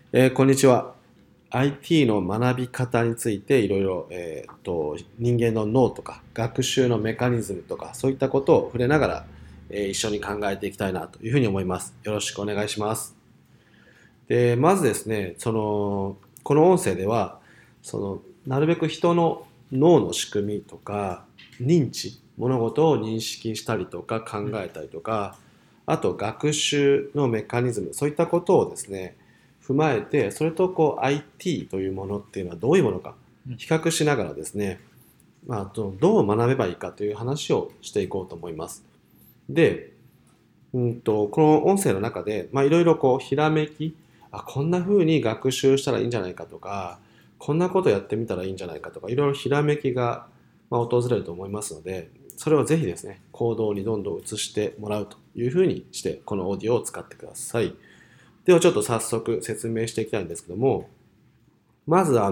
こんにちは。IT の学び方についていろいろ、人間の脳とか学習のメカニズムとかそういったことを触れながら、一緒に考えていきたいなというふうに思います。よろしくお願いします。で、まずですね、この音声では、なるべく人の脳の仕組みとか認知、物事を認識したりとか考えたりとか、あと学習のメカニズム、そういったことをですね、踏まえて、それとIT というものっていうのはどういうものか比較しながらですね、どう学べばいいかという話をしていこうと思います。で、この音声の中で、いろいろひらめき、こんな風に学習したらいいんじゃないかとか、こんなことやってみたらいいんじゃないかとか、いろいろひらめきが、訪れると思いますので、それをぜひですね、行動にどんどん移してもらうという風にして、このオーディオを使ってください。ではちょっと早速説明していきたいんですけども、まず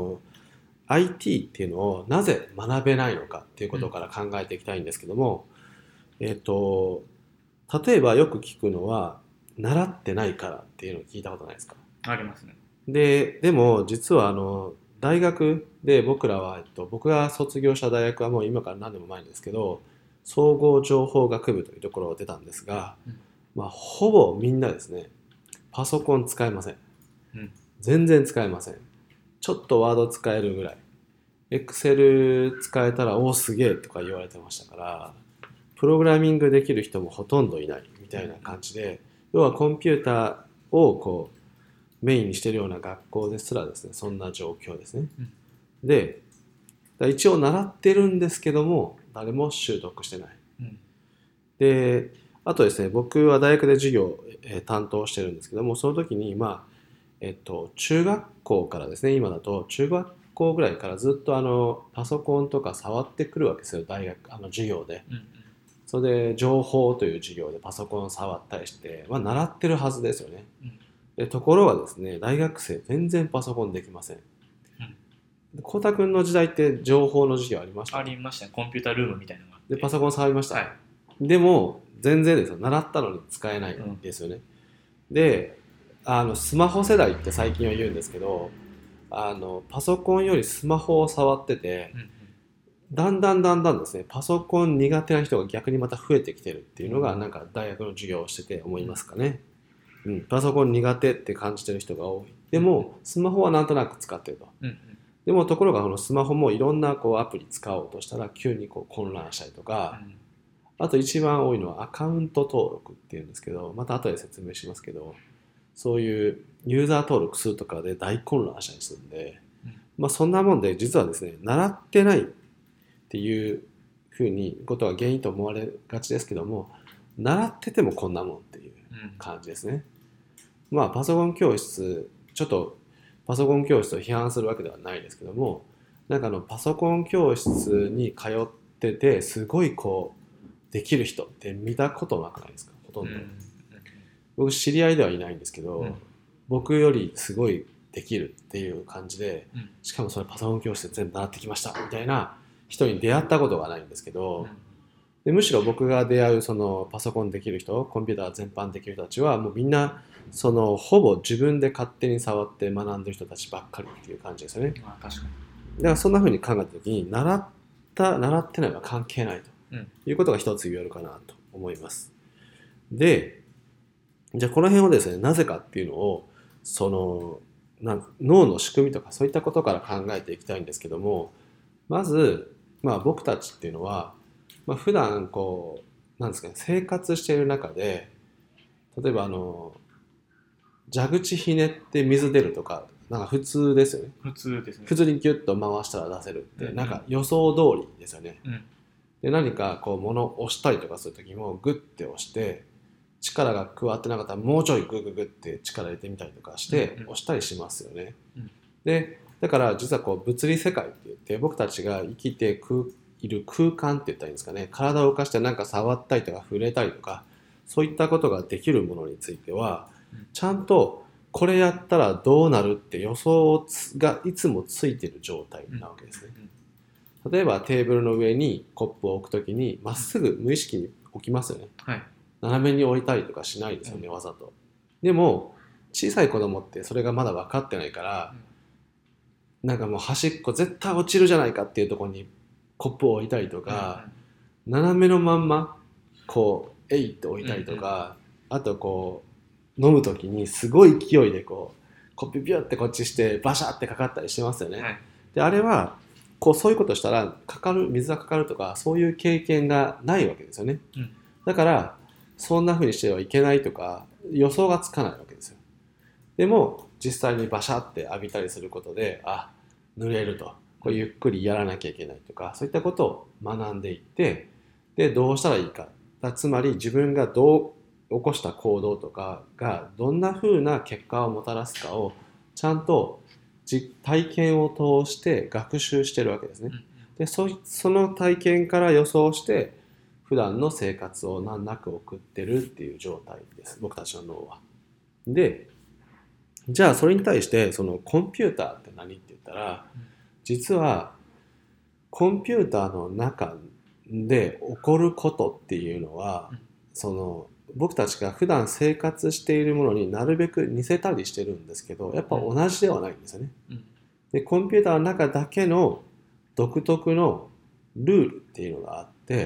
IT っていうのをなぜ学べないのかっていうことから考えていきたいんですけども、えっと、例えばよく聞くのは、習ってないからっていうのを聞いたことないですか？ ありますね。 でも実は大学で僕が卒業した大学はもう今から何年も前ですけど、総合情報学部というところを出たんですが、 うん。 ほぼみんなですね、パソコン使えません。 うん。 全然使えません。ちょっとワード使えるぐらい。エクセル使えたら、おーすげえとか言われてましたから、プログラミングできる人もほとんどいないみたいな感じで、要はコンピューターをメインにしているような学校ですらですね、そんな状況ですね。 うん。 で、一応習ってるんですけども、誰も習得してない。 うん。 で、あとですね、僕は大学で授業を担当してるんですけども、その時に、中学校からですね、今だと中学校ぐらいからずっとパソコンとか触ってくるわけですよ、大学、授業で。 うん。 それで、情報という授業でパソコンを触ったりして、習ってるはずですよね。 うん。 で、ところがですね、大学生全然パソコンできません。 うん。 コウタ君の時代って情報の授業ありました？ ありましたね。コンピュータルームみたいなのがあっで、パて。 ソコン触りました？ はい。 でも、全然ですよ。習ったのに使えないうん。 ですよね。で、スマホ世代って最近は言うんですけど、パソコンよりスマホを触ってて、 うん。 だんだんですね、パソコン苦手な人が逆にまた増えてきてるっていうのが、 うん。 なんか大学の授業をしてて思いうん。 ますかね。うん、パソコン苦手って感じてる人が多い。でうん。 も、スマホはなんとなく使ってると。 うん。 でも、ところが、このスマホもいろんなアプリ使おうとしたら、急に混乱したりとか、 うん。 あと一番多いのはアカウント登録っていうんですけど、また後で説明しますけど、そういうユーザー登録するとかで大混乱したりするんで、 うん。 そんなもんで実はですね、習ってないっていうふうにことが原因と思われがちですけども、習っててもこんなもんっていううん。 感じですね。パソコン教室、ちょっとパソコン教室を批判するわけではないですけども、なんかパソコン教室に通ってて、すごいできる人って見たことなくないですか？ほとんど。 うん。 僕知り合いではいないんですけど、 うん。 僕よりすごいできるっていう感じで、 うん。 しかもそれパソコン教室で全部習ってきましたみたいな人に出会ったことがないんですけど、でむしろ僕が出会うそのパソコンできる人、コンピューター全般できる人たちはもうみんなほぼ自分で勝手に触って学んでる人たちばっかりっていう感じですよね。 まあ、確かだからそんな風に考えた時に習ってないは関係ないに。うん。 ということが一つ言えるかなと思います。で、じゃあこの辺をですね、なぜかっていうのをその脳の仕組みとかそういったことから考えていきたいんですけども、まず、僕たちっていうのは、普段なんですかね、生活している中で、例えば蛇口ひねって水出るとか、なんか普通ですよね。 普通ですね。 普通にギュッと回したら出せるっうん。うて、なんかん。 予想通りですよね。 うん。 で、何か物を押したりとかするときも、グッて押して、力が加わってなかったらもうちょいグググって力入れてみたりとかしうん。 て押したりしますよね。 うん。 で、だから実は物理世界って言って僕たちが生きている空間って言ったらいいんですかね。体を動かしてなんか触ったりとか触れたりとか、そういったことができるものについては、ちゃんとこれやったらどうなるって予想がいつもついてる状態うん。 なわけですね。 うん。 例えばテーブルの上にコップを置くときにまっすぐ無意識に置きますよね。 はい。 斜めに置いたりとかしないですよね、 うん。 わざと。でも、 小さい子供ってそれがまだ分かってないから、なんかもう端っこ絶対落ちるじゃないかっていうところにコップを置いたりとか、斜めのまんまこうえいって置いたりとか、あとこう飲む時にすごい勢いでこうコップビューってこっちしてバシャってかかったりしてますよね、 はい、 であれはこうそういうことしたら水がかかるとかそういう経験がないわけですよね、だからそんな風にしてはいけないとか予想がつかないわけですよ。でも実際にバシャって浴びたりすることで濡れると、こうゆっくりやらなきゃいけないとか、そういったことを学んでいって、でどうしたらいいか、つまり自分がどう起こした行動とかがどんな風な結果をもたらすかをちゃんと体験を通して学習してるわけですね。でその体験から予想して普段の生活を難なく送ってるっていう状態です、僕たちの脳は。でじゃあそれに対してそのコンピューターって何って言ったら、実はコンピューターの中で起こることっていうのは、その僕たちが普段生活しているものになるべく似せたりしてるんですけど、やっぱ同じではないんですよね。でコンピューターの中だけの独特のルールっていうのがあって、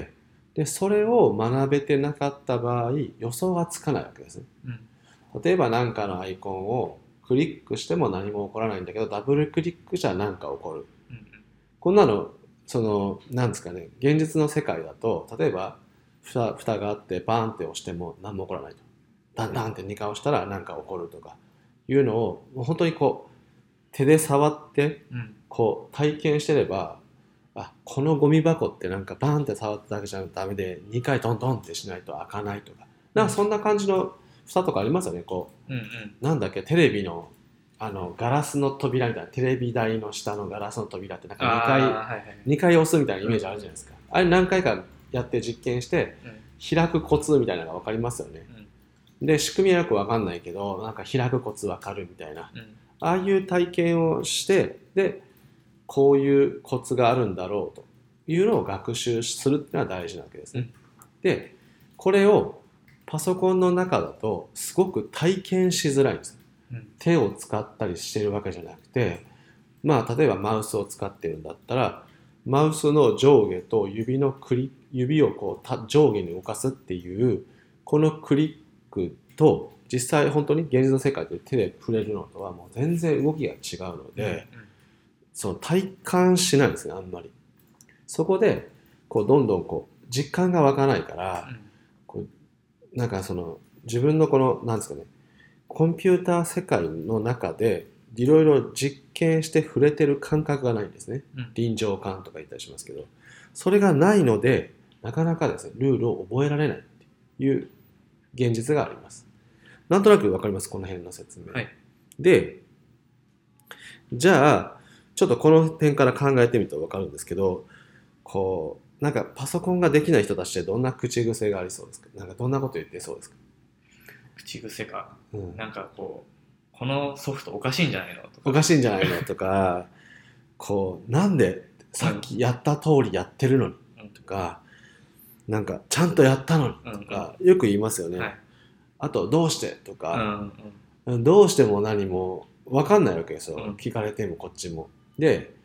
でそれを学べてなかった場合予想がつかないわけですね。例えば何かのアイコンをクリックしても何も起こらないんだけどダブルクリックじゃ何か起こる、こんなのなんですかね、現実の世界だと例えば蓋があってバーンって押しても何も起こらないと、ダンダンって2回押したら何か起こるとかいうのを本当にこう手で触ってこう体験してれば、このゴミ箱ってなんかバーンって触っただけじゃダメで2回トントンってしないと開かないとか、なんかそんな感じの蓋とかありますよね。こう、なんだっけ、テレビのガラスの扉みたいな、テレビ台の下のガラスの扉ってなんか2回押すみたいなイメージあるじゃないですか。あれ何回かやって実験して、開くコツみたいなのが分かりますよね。で仕組みはよく分かんないけどなんか開くコツ分かるみたいな、ああいう体験をして、でこういうコツがあるんだろうというのを学習するっていうのは大事なわけですね。でこれをパソコンの中だとすごく体験しづらいんです。手を使ったりしてるわけじゃなくて、例えばマウスを使ってるんだったらマウスの上下と指をこう上下に動かすっていうこのクリックと実際本当に現実の世界で手で触れるのとはもう全然動きが違うので、その体感しないんですね、あんまり。そこでこうどんどんこう実感が湧かないから、こうなんか自分のこのなんですかね、コンピューター世界の中でいろいろ実験して触れてる感覚がないんですね。臨場感とか言ったりしますけど、それがないのでなかなかですねルールを覚えられないっていう現実があります。なんとなくわかります、この辺の説明、でじゃあちょっとこの点から考えてみるとわかるんですけど、こうなんかパソコンができない人たちってどんな口癖がありそうですか？なんかどんなこと言ってそうですか？ 口癖か、なんかこのソフトおかしいんじゃないのとか、 おかしいんじゃないのとかこうなんでさっきやった通りやってるのにとか、なんかちゃんとやったのにとかよく言いますよね。あとどうしてとか、どうしても何も分かんないわけですよ、聞かれてもこっちも。で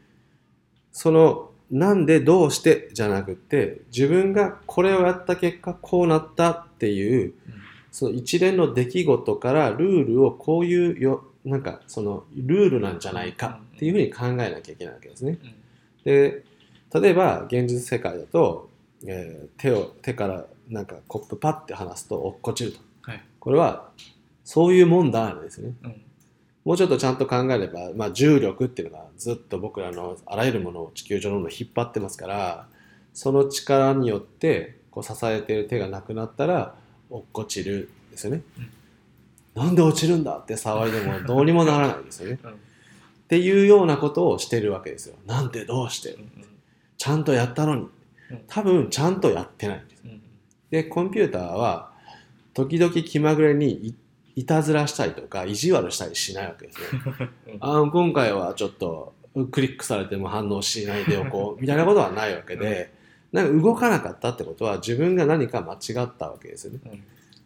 なんでどうしてじゃなくて自分がこれをやった結果こうなったっていう、その一連の出来事からルールをこういうなんかそのルールなんじゃないかっていうふうに考えなきゃいけないわけですね。で例えば現実世界だと、手からなんかコップパッて離すと落っこちると、これはそういうもんだなんですね。もうちょっとちゃんと考えれば、重力っていうのがずっと僕らのあらゆるものを地球上のものを引っ張ってますから、その力によってこう支えている手がなくなったら落っこちるんですよね。なんで落ちるんだって騒いでもどうにもならないですよね。っていうようなことをしてるわけですよ。なんでどうして、ちゃんとやったのに、多分ちゃんとやってないんです。でコンピューターは時々気まぐれにいたずらしたりとか意地悪したりしないわけですね。今回はちょっとクリックされても反応しないでおこうみたいなことはないわけで、なんか動かなかったってことは自分が何か間違ったわけですよね。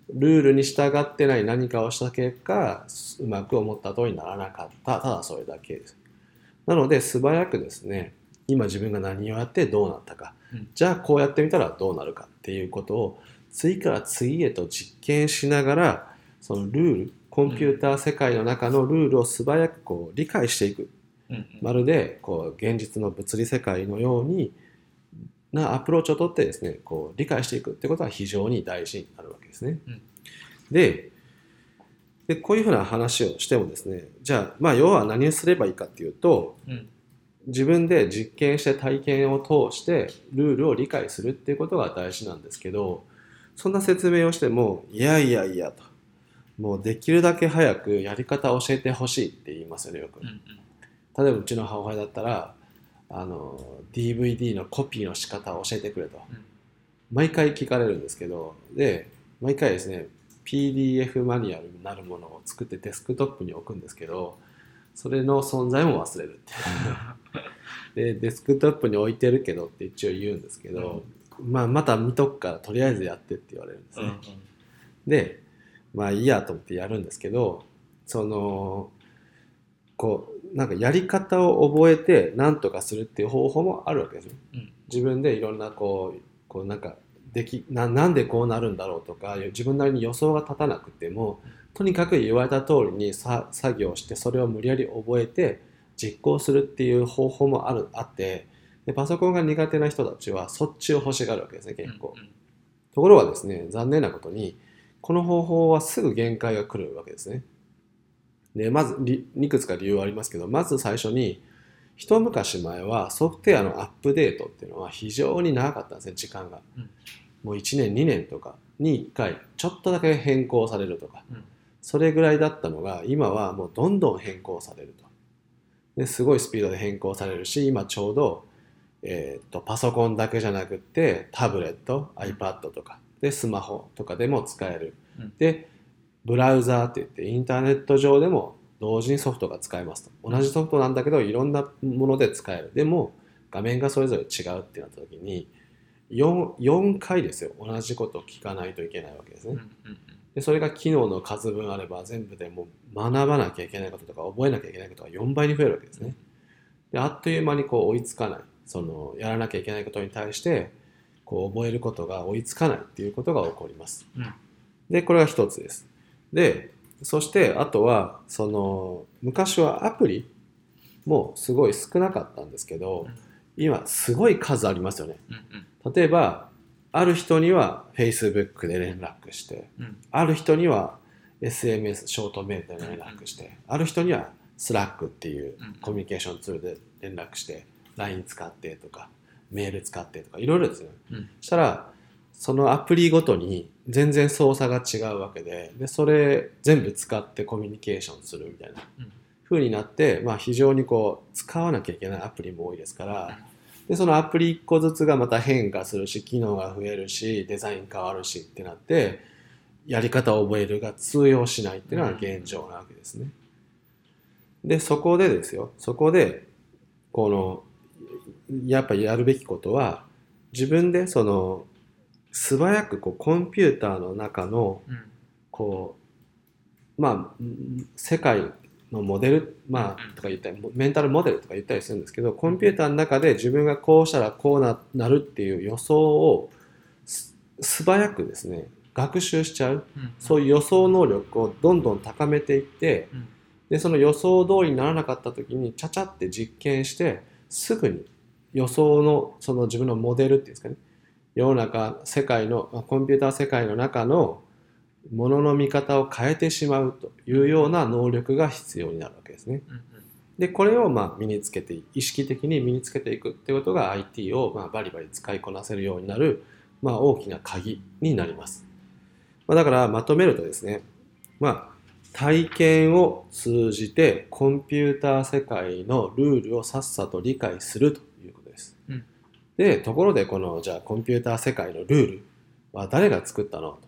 ルールに従ってない何かをした結果、うまく思った通りにならなかった。ただそれだけです。なので素早くですね、今自分が何をやってどうなったか、じゃあこうやってみたらどうなるかっていうことを次から次へと実験しながら、そのルール、コンピューター世界の中のルールを素早くこう理解していく。まるでこう現実の物理世界のようになアプローチをとってですね、こう理解していくってことは非常に大事になるわけですね。で、こういうふうな話をしてもですね、じゃあ、まあ要は何をすればいいかっていうと、自分で実験して体験を通してルールを理解するっていうことが大事なんですけど、そんな説明をしても、いやいやいやと、もうできるだけ早くやり方を教えてほしいって言いますよね、よく。例えばうちの母親だったら、DVD のコピーの仕方を教えてくれと。毎回聞かれるんですけど、で、毎回ですね、PDF マニュアルになるものを作ってデスクトップに置くんですけど、それの存在も忘れるってでデスクトップに置いてるけどって一応言うんですけど、また見とくからとりあえずやってって言われるんですね。で、まあいいやと思ってやるんですけど、こうなんかやり方を覚えて何とかするっていう方法もあるわけですよ。自分でいろんなこうなんかなんでこうなるんだろうとか自分なりに予想が立たなくても、とにかく言われた通りに作業してそれを無理やり覚えて実行するっていう方法もあって、でパソコンが苦手な人たちはそっちを欲しがるわけですね、結構。ところがですね、残念なことにこの方法はすぐ限界が来るわけですね。でまずいくつか理由はありますけど、まず最初に一昔前はソフトウェアのアップデートっていうのは非常に長かったんですね、時間が。もう1年2年とかに1回ちょっとだけ変更されるとか、それぐらいだったのが今はもうどんどん変更されると。ですごいスピードで変更されるし、今ちょうど、パソコンだけじゃなくってタブレット、iPad とかでスマホとかでも使える。でブラウザーって言ってインターネット上でも同時にソフトが使えますと。同じソフトなんだけどいろんなもので使える。でも画面がそれぞれ違うってなった時に4回ですよ、同じことを聞かないといけないわけですね。でそれが機能の数分あれば全部でもう学ばなきゃいけないこととか覚えなきゃいけないことが4倍に増えるわけですね。であっという間にこう追いつかない、やらなきゃいけないことに対してこう覚えることが追いつかないっていうことが起こります。でこれが一つです。でそしてあとは昔はアプリもすごい少なかったんですけど、今すごい数ありますよね。例えばある人には Facebook で連絡して、ある人には SMS ショートメールで連絡して、ある人には Slack っていうコミュニケーションツールで連絡して、LINE 使ってとかメール使ってとかいろいろですよね。そしたらそのアプリごとに全然操作が違うわけで、それ全部使ってコミュニケーションするみたいな風になって、非常にこう使わなきゃいけないアプリも多いですから、でそのアプリ1個ずつがまた変化するし、機能が増えるし、デザイン変わるしってなって、やり方を覚えるが通用しないっていうのが現状なわけですね。でそこでやっぱりやるべきことは、自分で素早くコンピューターの中の世界のモデル、とか言ったりメンタルモデルとか言ったりするんですけど、コンピューターの中で自分がこうしたらこうなるっていう予想を素早くですね学習しちゃう、そういう予想能力をどんどん高めていって、でその予想通りにならなかった時にちゃちゃって実験してすぐに予想の自分のモデルっていうんですかね、世の中世界のコンピューター世界の中のものの見方を変えてしまうというような能力が必要になるわけですね。でこれを身につけて意識的に身につけていくってことが IT をバリバリ使いこなせるようになる大きな鍵になります。だからまとめるとですね、体験を通じてコンピューター世界のルールをさっさと理解するということです。でところでじゃあコンピューター世界のルールは誰が作ったのと、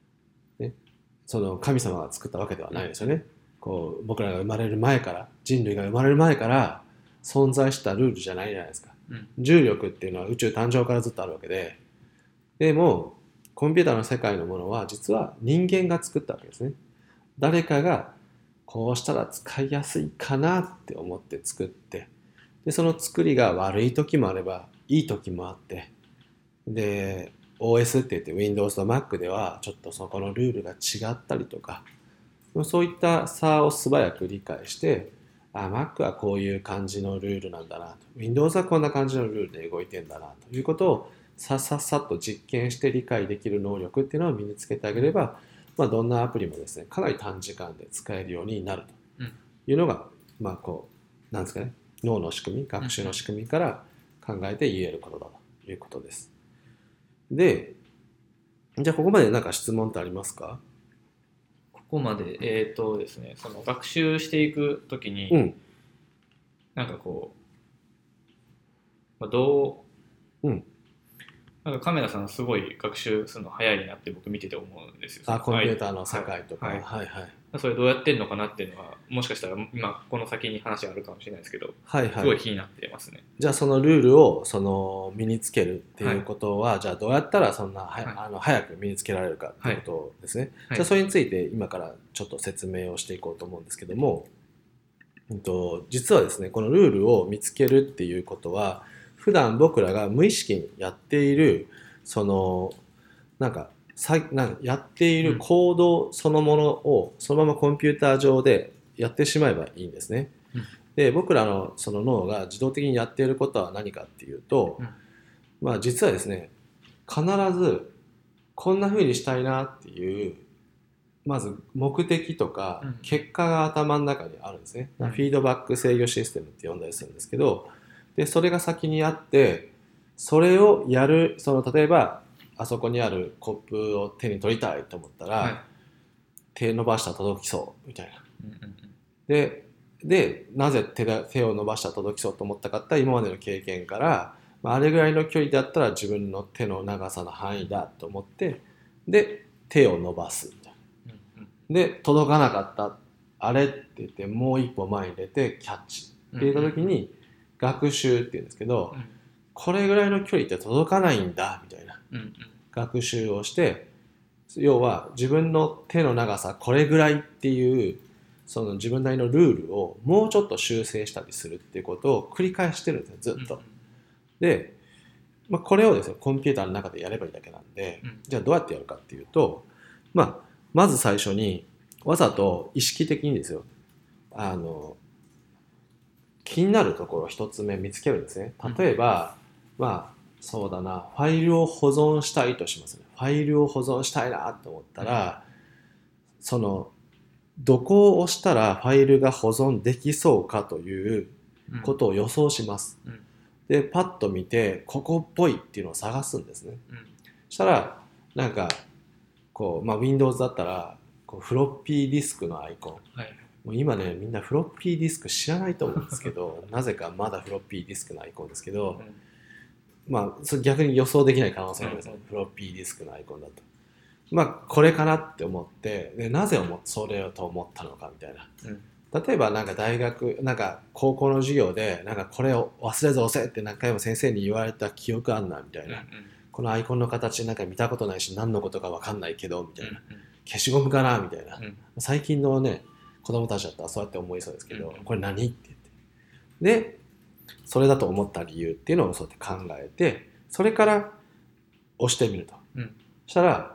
神様が作ったわけではないですよね。僕らが生まれる前から、人類が生まれる前から存在したルールじゃないじゃないですか。重力っていうのは宇宙誕生からずっとあるわけで、でもコンピューターの世界のものは実は人間が作ったわけですね。誰かがこうしたら使いやすいかなって思って作って、でその作りが悪い時もあればいい時もあって、で OS って言って Windows と Mac ではちょっとそこのルールが違ったりとか、そういった差を素早く理解して、Mac はこういう感じのルールなんだなと、Windows はこんな感じのルールで動いてんだなということをさっと実験して理解できる能力っていうのを身につけてあげれば、どんなアプリもですね、かなり短時間で使えるようになるというのが、なんですかね、脳の仕組み、学習の仕組みから考えて言えることだということです。で、じゃあここまで何か質問ってありますか？ ここまで、ですね、その学習していくときに、なんかこう、なんかカメラさんすごい学習するの早いなって僕見てて思うんですよ。 コンピューターの世界とか。 それどうやってんのかなっていうのは、もしかしたら今この先に話があるかもしれないですけど、すごい気になってますね。 じゃあそのルールを身につけるっていうことは、じゃあどうやったらそんな早く身につけられるかっていうことですね。じゃあそれについて今からちょっと説明をしていこうと思うんですけども、実はですね、このルールを見つけるっていうことは、普段僕らが無意識にやっているやっている行動そのものをそのままコンピューター上でやってしまえばいいんですね。で、僕らのその脳が自動的にやっていることは何かっていうと、実はですね、必ずこんな風にしたいなっていうまず目的とか結果が頭の中にあるんですね。フィードバック制御システムって呼んだりするんですけど、でそれが先にあって、それをやる、例えばあそこにあるコップを手に取りたいと思ったら、手伸ばしたら届きそうみたいな。でなぜ手を伸ばしたら届きそうと思ったかって今までの経験から、あれぐらいの距離だったら自分の手の長さの範囲だと思って、で手を伸ばすみたいな。で届かなかった、あれって言ってもう一歩前に出てキャッチって言った時に学習って言うんですけど、これぐらいの距離って届かないんだみたいな学習をして、要は自分の手の長さこれぐらいっていうその自分なりのルールをもうちょっと修正したりするっていうことを繰り返してるんですよ、ずっと。で、これをですね、コンピューターの中でやればいいだけなんで、じゃあどうやってやるかっていうと、まず最初にわざと意識的にですよ、気になるところを一つ目見つけるんですね。例えば、そうだな、ファイルを保存したいとしますね。ファイルを保存したいなと思ったら、どこを押したらファイルが保存できそうかということを予想します。で、パッと見て、ここっぽいっていうのを探すんですね。そしたら、Windows だったら、フロッピーディスクのアイコン。もう今ね、みんなフロッピーディスク知らないと思うんですけど、なぜかまだフロッピーディスクのアイコンですけど、それ逆に予想できない可能性がありますね。フロッピーディスクのアイコンだと。これかなって思って、でなぜそれをと思ったのかみたいな。例えば大学、高校の授業で、これを忘れず押せって何回も先生に言われた記憶あんなみたいな。このアイコンの形見たことないし何のことか分かんないけどみたいな。消しゴムかなみたいな。最近のね、子供たちだったらそうやって思いそうですけど、これ何って言って。で、それだと思った理由っていうのをそうやって考えて、それから押してみると。そしたら、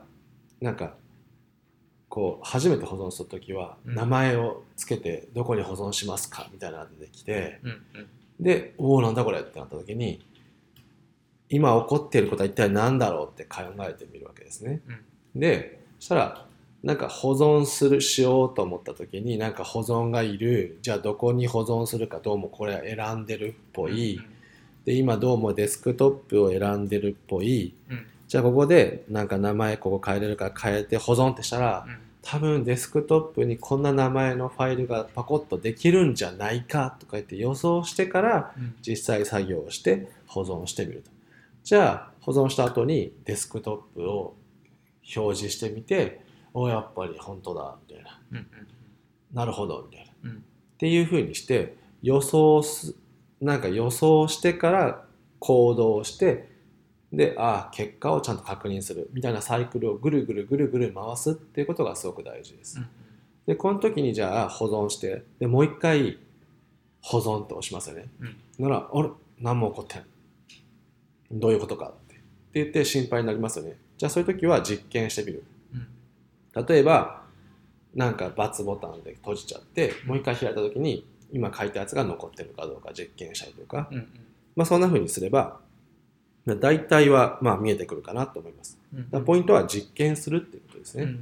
初めて保存するときは、名前をつけてどこに保存しますかみたいなのが出てきて、で、なんだこれってなったときに、今起こっていることは一体何だろうって考えてみるわけですね。で、そしたら、保存しようと思ったときに、保存がいる、じゃあどこに保存するかどうもこれは選んでるっぽい。で、今どうもデスクトップを選んでるっぽい。じゃあここで名前ここ変えれるから変えて保存ってしたら、多分デスクトップにこんな名前のファイルがパコッとできるんじゃないかとか言って予想してから実際作業をして保存してみると。じゃあ保存した後にデスクトップを表示してみて、やっぱり本当だみたいな、なるほどみたいな、っていう風にして予想してから行動して、 で、結果をちゃんと確認するみたいなサイクルをぐるぐるぐるぐる回すっていうことがすごく大事です。で、この時にじゃあ保存して、で、もう一回保存って押しますよね。なら、あれ何も起こってない。どういうことかって言って心配になりますよね。じゃあそういう時は実験してみる。例えば、なんか×ボタンで閉じちゃって、もう一回開いた時に今書いたやつが残ってるかどうか実験したりとか、そんな風にすれば、大体は見えてくるかなと思います。ポイントは実験するっていうことですね。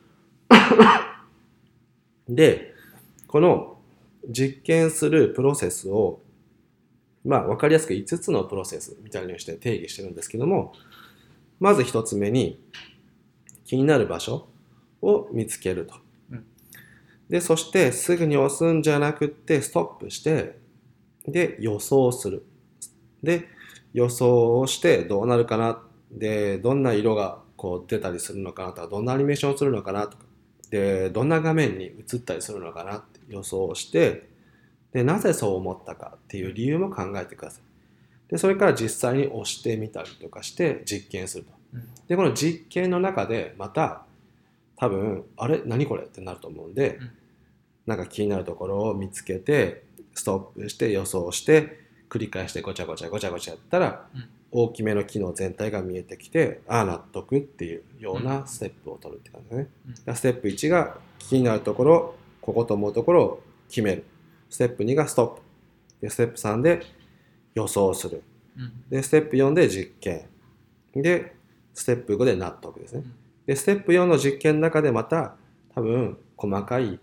で、この実験するプロセスを、分かりやすく5つのプロセスみたいにして定義してるんですけども、まず1つ目に気になる場所を見つけると。で、そしてすぐに押すんじゃなくってストップして、で、予想する。で、予想をしてどうなるかな。で、どんな色がこう出たりするのかなとか、どんなアニメーションをするのかなとか、で、どんな画面に映ったりするのかなって予想して、で、なぜそう思ったかっていう理由も考えてください。で、それから実際に押してみたりとかして実験すると。で、この実験の中でまた多分、あれ何これってなると思うんで、なんか気になるところを見つけて、ストップして予想して、繰り返してごちゃごちゃごちゃごちゃやったら、大きめの機能全体が見えてきて、納得っていうようなステップを取るって感じですね。ステップ1が気になるところ、ここと思うところを決める。ステップ2がストップ。で、ステップ3で予想する。で、ステップ4で実験。で、ステップ5で納得ですね。で、ステップ4の実験の中でまた多分細かい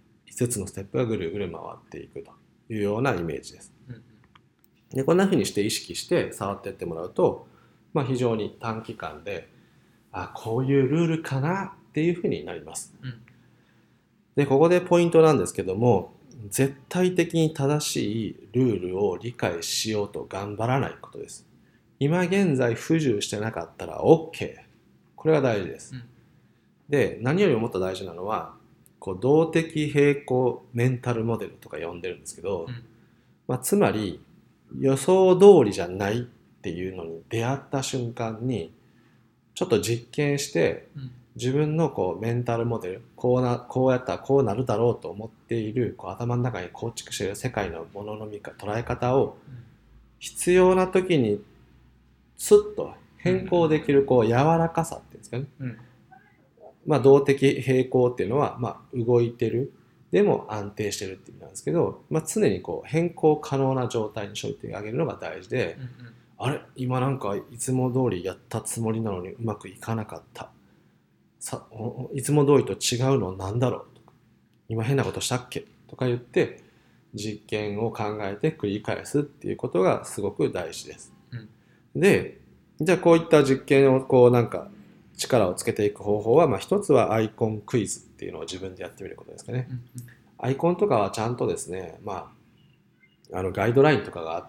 5つのステップがぐるぐる回っていくというようなイメージです。で、こんな風にして意識して触っていってもらうと、非常に短期間で、こういうルールかなっていう風になります。で、ここでポイントなんですけども、絶対的に正しいルールを理解しようと頑張らないことです。今現在不自由してなかったら OK。これが大事です。で、何よりももっと大事なのは、動的平衡メンタルモデルとか呼んでるんですけど、つまり予想通りじゃないっていうのに出会った瞬間にちょっと実験して、自分のメンタルモデル、こうやったらこうなるだろうと思っている頭の中に構築している世界のものの捉え方を必要な時にスッと変更できる柔らかさっていうんですかね。動的平衡っていうのは、動いてるでも安定してるっていう意味なんですけど、常に変更可能な状態にしといてあげるのが大事で、あれ今なんかいつも通りやったつもりなのにうまくいかなかった。いつも通りと違うのなんだろうとか、今変なことしたっけとか言って実験を考えて繰り返すっていうことがすごく大事です。で、じゃあこういった実験をなんか力をつけていく方法は、一つはアイコンクイズっていうのを自分でやってみることですかね。アイコンとかはちゃんとですね、ガイドラインとかがあって、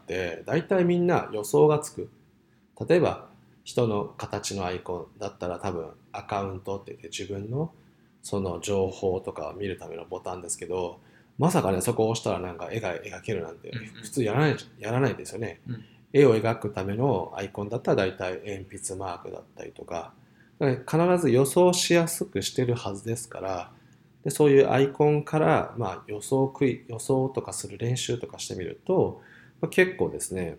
大体みんな予想がつく。例えば人の形のアイコンだったら多分アカウントって言って自分のその情報とかを見るためのボタンですけど、まさかねそこを押したらなんか絵が描けるなんて普通やらないですよね。絵を描くためのアイコンだったら大体鉛筆マークだったりとか、必ず予想しやすくしてるはずですから、でそういうアイコンから、予想とかする練習とかしてみると、結構ですね、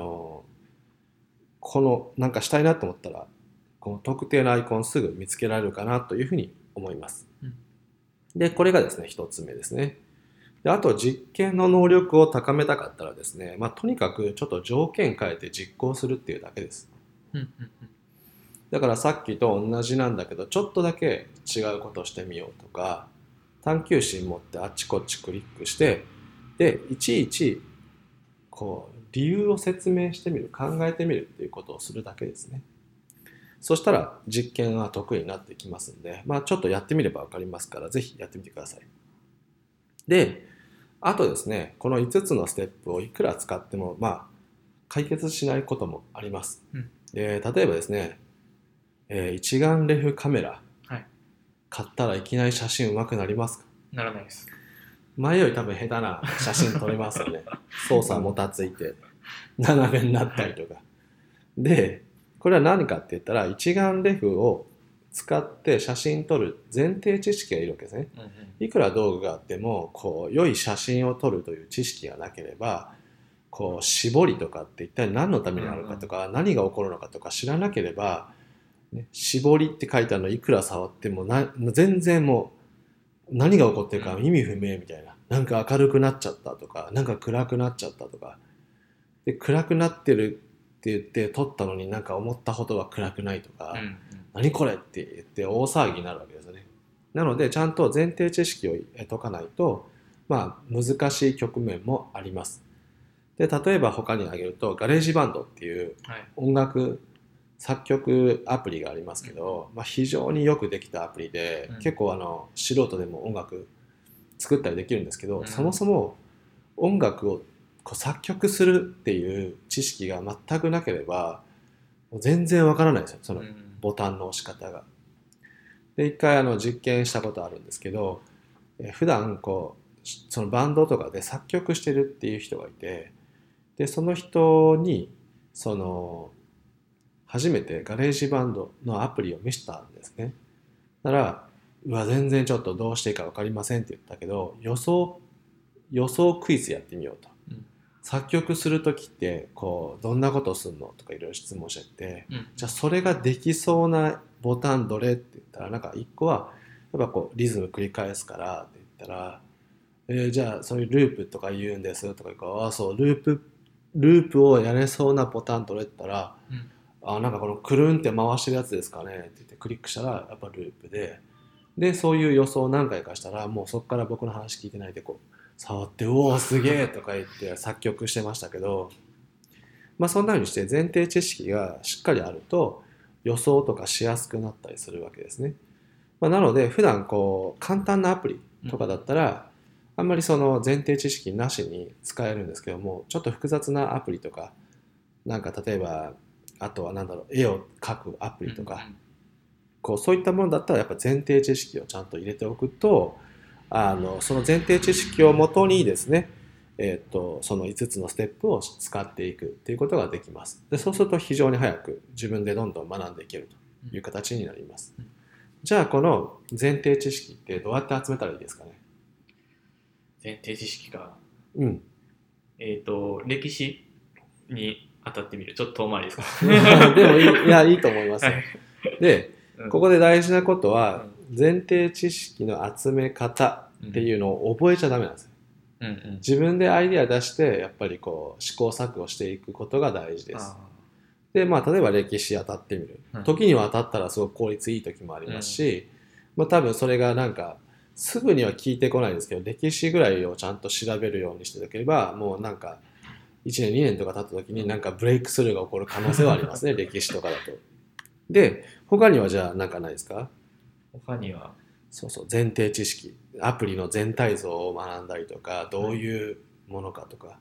このなんかしたいなと思ったらこの特定のアイコンすぐ見つけられるかなというふうに思います。でこれがですね一つ目ですね。であと実験の能力を高めたかったらですね、とにかくちょっと条件変えて実行するっていうだけです。だからさっきと同じなんだけどちょっとだけ違うことしてみようとか、探求心持ってあっちこっちクリックして、でいちいち理由を説明してみる、考えてみるっていうことをするだけですね。そしたら実験は得意になってきますんで、ちょっとやってみれば分かりますから、ぜひやってみてください。で、あとですね、この5つのステップをいくら使っても、解決しないこともあります。で、例えばですね、一眼レフカメラ、買ったらいきなり写真上手くなりますか？ ならないです。 前より多分下手な写真撮れますよね。操作もたついて斜めになったりとか。で、 これは何かって言ったら一眼レフを使って写真撮る前提知識がいるわけですね。いくら道具があってもこう良い写真を撮るという知識がなければ、こう絞りとかって一体何のためにあるかとか、何が起こるのかとか知らなければ、ね、絞りって書いてあるのいくら触っても全然もう何が起こってるか意味不明みたいな、なんか明るくなっちゃったとか、なんか暗くなっちゃったとかで、暗くなってるって言って撮ったのになんか思ったほどは暗くないとか、何これって言って大騒ぎになるわけですよね。なのでちゃんと前提知識を解かないと、まあ難しい局面もあります。で、例えば他に挙げるとガレージバンドっていう音楽作曲アプリがありますけど、まあ、非常によくできたアプリで、結構素人でも音楽作ったりできるんですけど、そもそも音楽をこう作曲するっていう知識が全くなければ全然わからないですよ、そのボタンの押し方が。で、一回実験したことあるんですけど、普段こうそのバンドとかで作曲してるっていう人がいて、でその人に初めてガレージバンドのアプリを見せたんですね。だからうわ全然ちょっとどうしていいか分かりませんって言ったけど、予想クイズやってみようと。作曲する時ってこうどんなことをするのとかいろいろ質問してて、じゃあそれができそうなボタンどれって言ったら、なんか一個はやっぱこうリズム繰り返すからって言ったら、じゃあそういうループとか言うんですとか言うから、あそうループをやれそうなボタンどれって言ったら、なんかこのくるんって回してるやつですかねって言ってクリックしたらやっぱループでそういう予想を何回かしたら、もうそこから僕の話聞いてないでこう触って「うおーすげえ!」とか言って作曲してましたけど、まあそんな風にして前提知識がしっかりあると予想とかしやすくなったりするわけですね。まあ、なので普段こう簡単なアプリとかだったら、あんまりその前提知識なしに使えるんですけども、ちょっと複雑なアプリとか、なんか例えばあとはなんだろう、絵を描くアプリとか、こうそういったものだったらやっぱ前提知識をちゃんと入れておくと、その前提知識をもとにですね、その5つのステップを使っていくっていうことができます。で、そうすると非常に早く自分でどんどん学んでいけるという形になります。じゃあこの前提知識ってどうやって集めたらいいですかね。 前提知識か。 うん。 歴史に当たってみる。ちょっと遠回りですか。 でもいいと思いますよ。はい、で、ここで大事なことは、前提知識の集め方っていうのを覚えちゃダメなんですよ。自分でアイデア出してやっぱりこう試行錯誤していくことが大事です。で、まあ例えば歴史当たってみる。時には当たったらすごく効率いい時もありますし、まあ多分それがなんかすぐには聞いてこないんですけど、歴史ぐらいをちゃんと調べるようにしておければ、もうなんか1年2年とか経った時になんかブレイクスルーが起こる可能性はありますね。歴史とかだと。で、他にはじゃあ何かないですか？ 他にはそう前提知識、アプリの全体像を学んだりとか、どういうものかとか、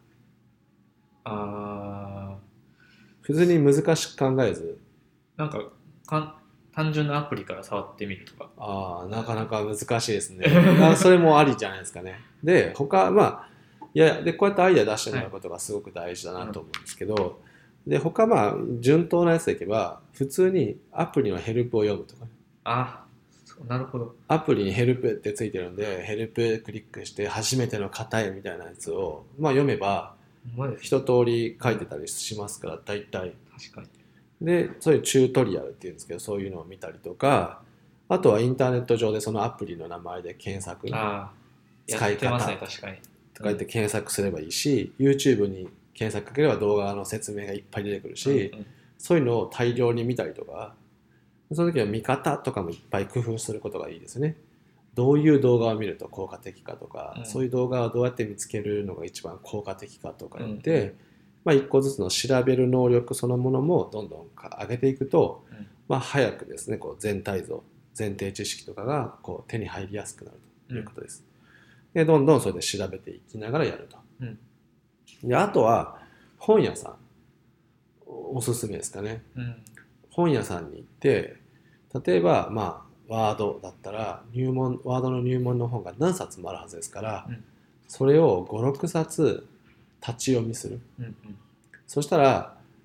普通に難しく考えず、 なんか単純なアプリから触ってみるとか。 なかなか難しいですね。それもありじゃないですかね。で、まあでこうやってアイデア出してもらうことがすごく大事だなと思うんですけど、で他まあ順当なやつでいけば普通にアプリのヘルプを読むとか、 なるほど。 アプリにヘルプってついてるんで、ヘルプクリックして初めての型へみたいなやつを、まあ、読めば一通り書いてたりしますから、大体。 確かに。 で、そういうチュートリアルっていうんですけど、そういうのを見たりとか、あとはインターネット上でそのアプリの名前で検索、 使い方とか言って検索すればいいし、YouTube に検索かければ動画の説明がいっぱい出てくるし、そういうのを大量に見たりとか、その時は見方とかもいっぱい工夫することがいいですね。どういう動画を見ると効果的かとか、そういう動画をどうやって見つけるのが一番効果的かとか言って、まあ一個ずつの調べる能力そのものもどんどん上げていくと、まあ早くですね、こう全体像、前提知識とかがこう手に入りやすくなるということです。で、どんどんそれで調べていきながらやると。で、あとは本屋さん、おすすめですかね。本屋さんに行って、例えばまあワードだったらワードの入門の本が何冊もあるはずですから、それを5、6冊立ち読みする。そしたら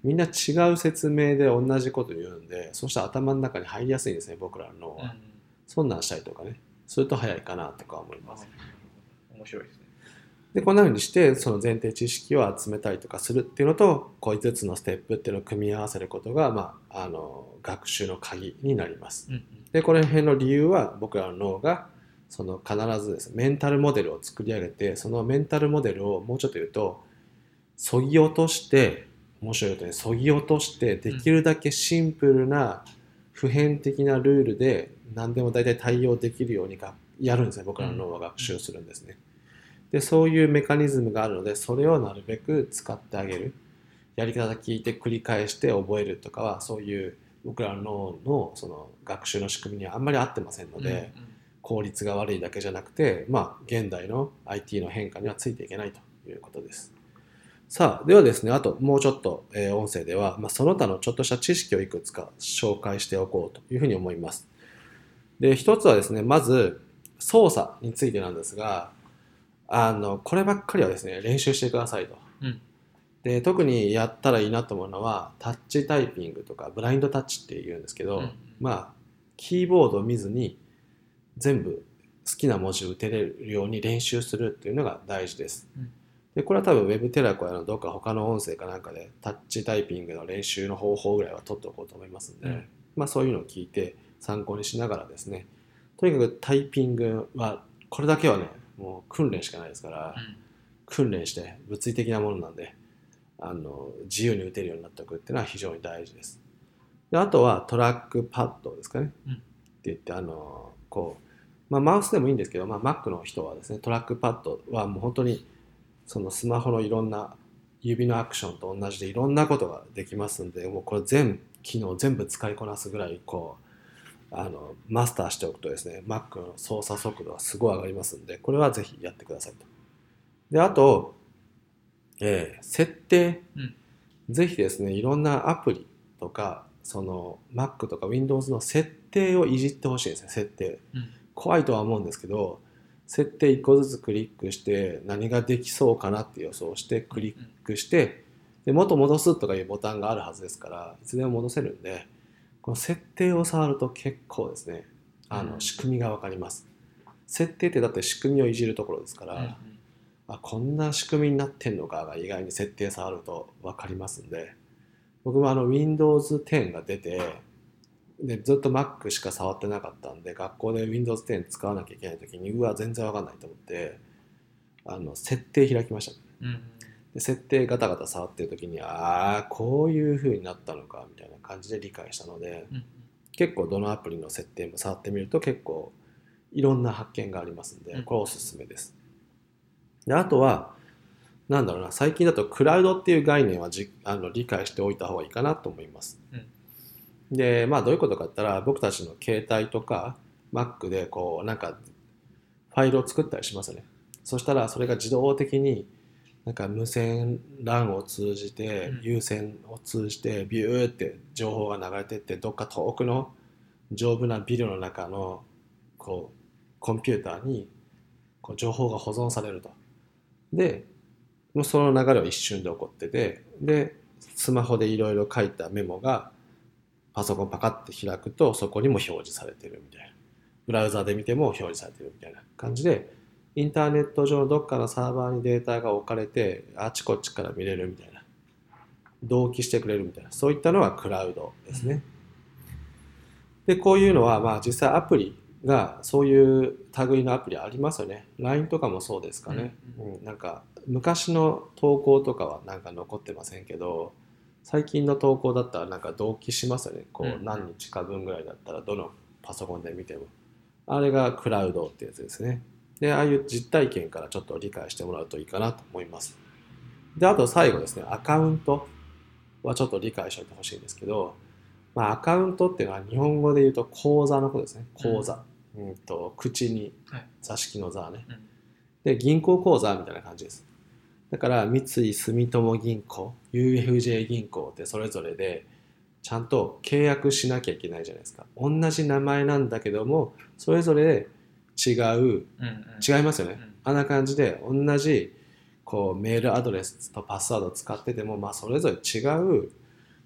みんな違う説明で同じこと言うんで、そうしたら頭の中に入りやすいんですね、僕らの脳は。そんなんしたりとかね、すると早いかなとか思います。 面白いですね。 で、こんな風にして、その前提知識を集めたりとかするっていうのと、こう5つのステップっていうのを組み合わせることが、学習の鍵になります。で、この辺の理由は、僕らの脳が、その必ずですね、メンタルモデルを作り上げて、そのメンタルモデルをもうちょっと言うと、削ぎ落として、面白いことに削ぎ落として、できるだけシンプルな普遍的なルールで何でも大体対応できるようにやるんですね。僕らの脳は学習するんですね。で、そういうメカニズムがあるので、それをなるべく使ってあげる。やり方聞いて繰り返して覚えるとかは、そういう僕らの脳のその学習の仕組みにはあんまり合ってませんので、効率が悪いだけじゃなくて、現代の IT の変化にはついていけないということです。さあ、ではですね、あともうちょっと、音声では、その他のちょっとした知識をいくつか紹介しておこうというふうに思います。で、一つはですね、まず操作についてなんですが、こればっかりはですね、練習してくださいと。で、特にやったらいいなと思うのは、タッチタイピングとかブラインドタッチって言うんですけど、キーボードを見ずに全部好きな文字を打てれるように練習するっていうのが大事です。で、これは多分 Web テラコやのどっか他の音声かなんかでタッチタイピングの練習の方法ぐらいは取っておこうと思いますんで、そういうのを聞いて参考にしながらですね、とにかくタイピングはこれだけはね、もう訓練しかないですから、訓練して物理的なものなんで、自由に打てるようになっておくっていうのは非常に大事です。で、あとはトラックパッドですかね、って言ってマウスでもいいんですけど、Mac の人はですね、トラックパッドはもう本当にそのスマホのいろんな指のアクションと同じでいろんなことができますんで、もうこれ機能全部使いこなすぐらいマスターしておくとですね、Mac の操作速度はすごい上がりますんで、これはぜひやってくださいと。で、あと、設定、ぜひですね、いろんなアプリとか、その Mac とか Windows の設定をいじってほしいですね、設定。怖いとは思うんですけど、設定1個ずつクリックして何ができそうかなって予想してクリックして、で元戻すとかいうボタンがあるはずですから、いつでも戻せるんで、この設定を触ると結構ですね、仕組みが分かります。設定ってだって仕組みをいじるところですから、こんな仕組みになってんのかが意外に設定触ると分かりますんで、僕もWindows 10が出て、でずっと Mac しか触ってなかったんで、学校で Windows 10使わなきゃいけない時に全然分かんないと思って設定開きました、で設定ガタガタ触ってる時にこういう風になったのかみたいな感じで理解したので、結構どのアプリの設定も触ってみると結構いろんな発見がありますんで、これおすすめです。で、あとは最近だとクラウドっていう概念は理解しておいた方がいいかなと思います。で、どういうことかって言ったら、僕たちの携帯とか Mac でファイルを作ったりしますよね。そしたらそれが自動的に無線 LAN を通じて、有線を通じてビューって情報が流れてって、どっか遠くの丈夫なビルの中のコンピューターに情報が保存されると。で、もうその流れは一瞬で起こってて、で、スマホでいろいろ書いたメモがパソコンパカッて開くとそこにも表示されてるみたいな。ブラウザで見ても表示されてるみたいな感じで、インターネット上のどっかのサーバーにデータが置かれて、あちこちから見れるみたいな。同期してくれるみたいな。そういったのがクラウドですね。で、こういうのは実際アプリがそういう類のアプリありますよね。LINE とかもそうですかね。昔の投稿とかは残ってませんけど、最近の投稿だったら同期しますよね。何日か分ぐらいだったらどのパソコンで見ても。あれがクラウドってやつですね。で、ああいう実体験からちょっと理解してもらうといいかなと思います。で、あと最後ですね、アカウントはちょっと理解しておいてほしいんですけど、アカウントっていうのは日本語で言うと口座のことですね。口座。口に座敷の座ね。で、銀行口座みたいな感じです。だから三井住友銀行、UFJ 銀行ってそれぞれでちゃんと契約しなきゃいけないじゃないですか。同じ名前なんだけども、それぞれ違いますよね。あんな感じで同じメールアドレスとパスワードを使ってても、それぞれ違う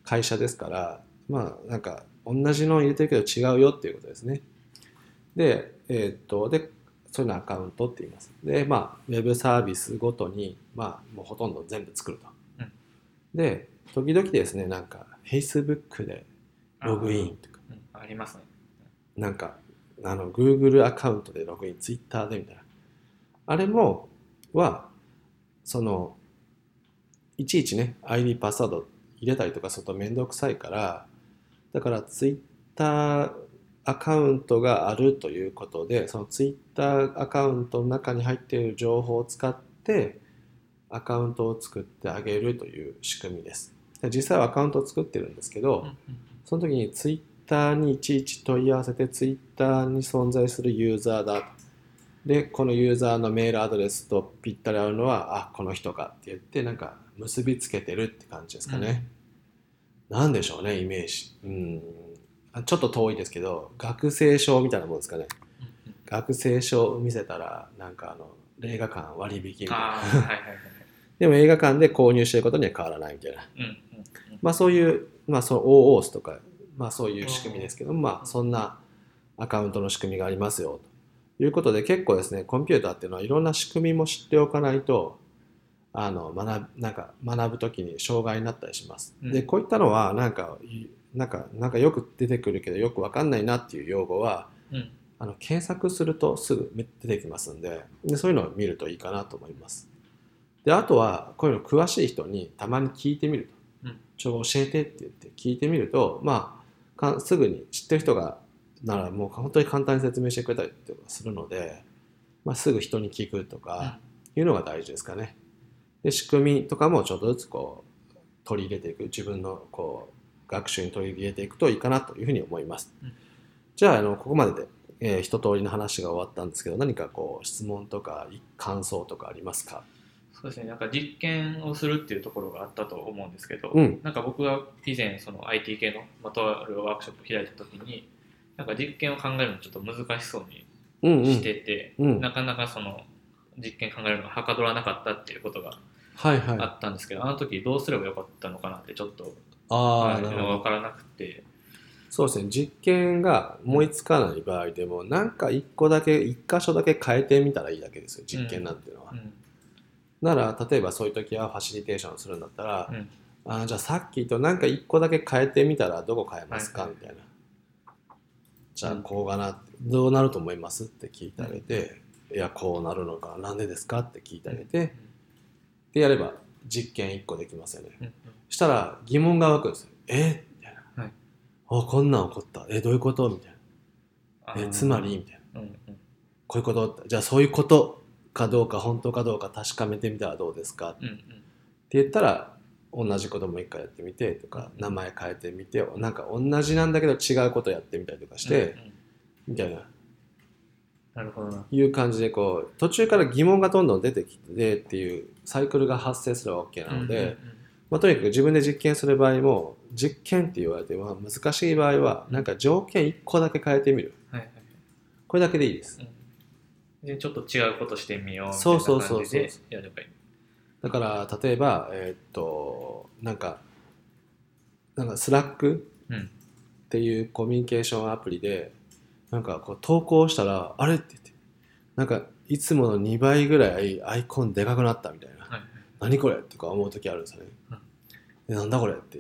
会社ですから、まあなんか同じの入れてるけど違うよっていうことですね。で、でそういうのアカウントって言います。で、まあウェブサービスごとに、まあもうほとんど全部作ると。 うん、 で、時々ですね、なんか Facebook でログインとか、 ありますね。 なんかGoogle アカウントでログイン、Twitter でみたいな。あれもそのいちいちね ID パスワード入れたりとかするとめんどくさいから、だから Twitter アカウントがあるということで、その Twitter アカウントの中に入っている情報を使ってアカウントを作ってあげるという仕組みです。で実際はアカウントを作ってるんですけど、その時に Twitter にいちいち問い合わせて Twitter に存在するユーザーだ。で、このユーザーのメールアドレスとぴったり合うのは、あ、この人かって言って、なんか結びつけてるって感じですかね。なんでしょうね、イメージ。ちょっと遠いですけど、学生証みたいなもんですかね。学生証を見せたら、なんか映画館割引みたいな。でも映画館で購入してることには変わらないみたいな。まあそういう、まあその OOS とか、まあそういう仕組みですけど、まあそんなアカウントの仕組みがありますよということで、結構ですね、コンピューターっていうのはいろんな仕組みも知っておかないと、なんか学ぶときに障害になったりします。で、こういったのはなんかよく出てくるけどよくわかんないなっていう用語は、検索するとすぐ出てきますんで、そういうのを見るといいかなと思います。で、あとはこういうの詳しい人にたまに聞いてみると、教えてって言って聞いてみると、まあすぐに知ってる人がならもう本当に簡単に説明してくれたりとかするので、まあ、すぐ人に聞くとかいうのが大事ですかね。で、仕組みとかもちょっとずつこう取り入れていく、自分のこう学習に取り入れていくといいかなというふうに思います。じゃあ、ここまでで、一通りの話が終わったんですけど、何かこう質問とか感想とかありますか？ そうですね、なんか実験をするっていうところがあったと思うんですけど、なんか僕が以前その IT 系のまとあるワークショップを開いた時に、なんか実験を考えるのちょっと難しそうにしてて、なかなかその実験考えるのがはかどらなかったっていうことがあったんですけど、あの時どうすればよかったのかなってちょっと分からなくて。 そうですね、実験が思いつかない場合でも、なんか一個だけ一箇所だけ変えてみたらいいだけですよ、実験なんていうのは。なら例えばそういう時はファシリテーションするんだったら、じゃあさっきとなんか一個だけ変えてみたらどこ変えますか、みたいな。じゃあこうがな、どうなると思いますって聞いてあげて、いやこうなるのかなんでですかって聞いてあげて、でやれば実験1個できますよね。したら疑問が湧くんですよ。みたいな。こんなん起こった。どういうことみたいな。つまりみたいな。こういうことじゃあそういうことかどうか本当かどうか確かめてみたらどうですか、って言ったら同じことも一回やってみてとか、名前変えてみて、なんか同じなんだけど違うことやってみたりとかして、みたいな。 なるほどな。 いう感じでこう途中から疑問がどんどん出てきてっていうサイクルが発生すれば OK なので、とにかく自分で実験する場合も、実験って言われては難しい場合はなんか条件1個だけ変えてみる、これだけでいいです。 でちょっと違うことしてみようみたいな感じでやればいい。 だから例えばなんかスラックっていうコミュニケーションアプリでなんかこう投稿したらあれって言って、なんかいつもの2倍ぐらいアイコンでかくなったみたいな、何これとか思う時あるんですよね。でなんだこれって言って、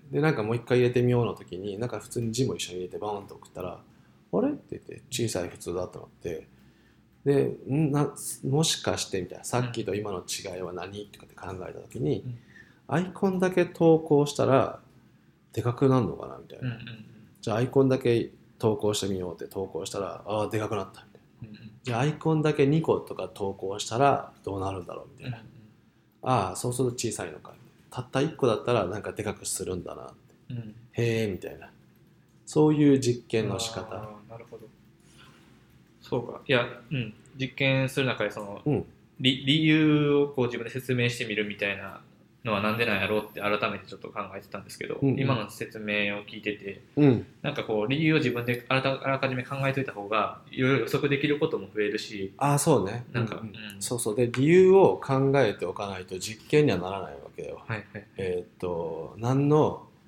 でなんかもう一回入れてみようの時になんか普通に字も一緒に入れてバーンと送ったらあれって言って小さい普通だと思って、でもしかしてみたいな、さっきと今の違いは何とかって考えた時に、アイコンだけ投稿したらでかくなるのかなみたいな、じゃあアイコンだけ投稿してみようって投稿したらでかくなったみたいな、じゃあアイコンだけ2個とか投稿したらどうなるんだろうみたいな、そうすると小さいのか、たった1個だったらなんかでかくするんだなって、へえみたいな、そういう実験の仕方。 なるほど。そうか。いや、実験する中でその、理由をこう自分で説明してみるみたいなのはなんでなんやろうって改めてちょっと考えてたんですけど、今の説明を聞いてて、なんかこう理由を自分であらかじめ考えといた方がいろいろ予測できることも増えるし、 そうね、なんか、そうそう、で理由を考えておかないと実験にはならないわけよ。何の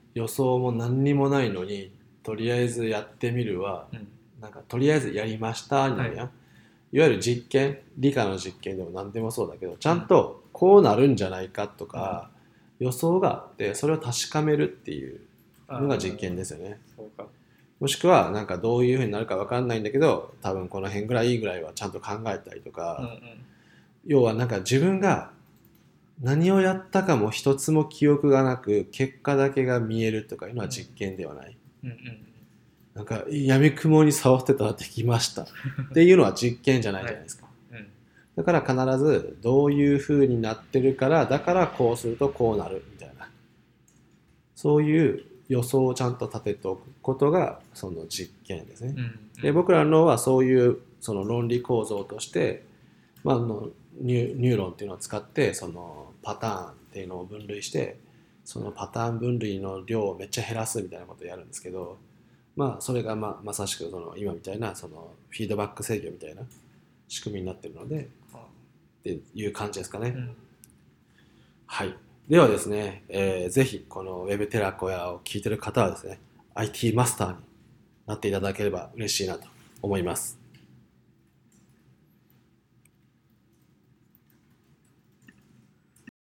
予想も何にもないのにとりあえずやってみるは、なんかとりあえずやりましたになるやん、いわゆる実験、理科の実験でも何でもそうだけど、ちゃんとこうなるんじゃないかとか、予想があってそれを確かめるっていうのが実験ですよね。 そうか。 もしくはなんかどういう風になるか分かんないんだけど、多分この辺ぐらいぐらいはちゃんと考えたりとか、要はなんか自分が何をやったかも一つも記憶がなく結果だけが見えるとかいうのは実験ではない。なんか闇雲に触ってたらできましたっていうのは実験じゃないじゃないですか。だから必ずどういう風になってるから、だからこうするとこうなるみたいな、そういう予想をちゃんと立てておくことがその実験ですね。で、僕らのはそういうその論理構造として、まあ、ニューロンっていうのを使ってそのパターンっていうのを分類して、そのパターン分類の量をめっちゃ減らすみたいなことをやるんですけど、まあそれがまさしくその今みたいなそのフィードバック制御みたいな仕組みになってるのでっていう感じですかね。はい。ではですね、ぜひこの Web 寺子屋を聞いてる方はですね、IT マスターになっていただければ嬉しいなと思います。